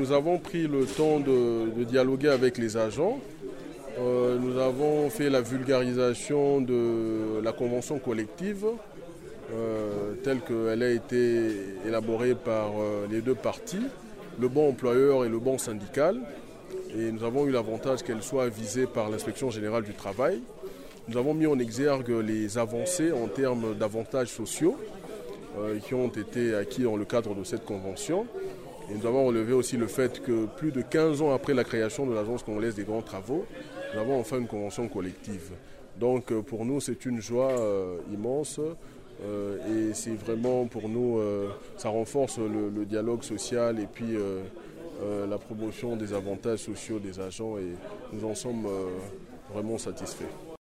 nous avons pris le temps de dialoguer avec les agents. Nous avons fait la vulgarisation de la convention collective telle qu'elle a été élaborée par les deux parties, le banc employeur et le banc syndical. Et nous avons eu l'avantage qu'elle soit visée par l'inspection générale du travail. Nous avons mis en exergue les avancées en termes d'avantages sociaux qui ont été acquis dans le cadre de cette convention. Et nous avons relevé aussi le fait que plus de 15 ans après la création de l'Agence congolaise des grands travaux, nous avons enfin une convention collective. Donc pour nous, c'est une joie immense et c'est vraiment pour nous, ça renforce le dialogue social et puis la promotion des avantages sociaux des agents et nous en sommes vraiment satisfaits.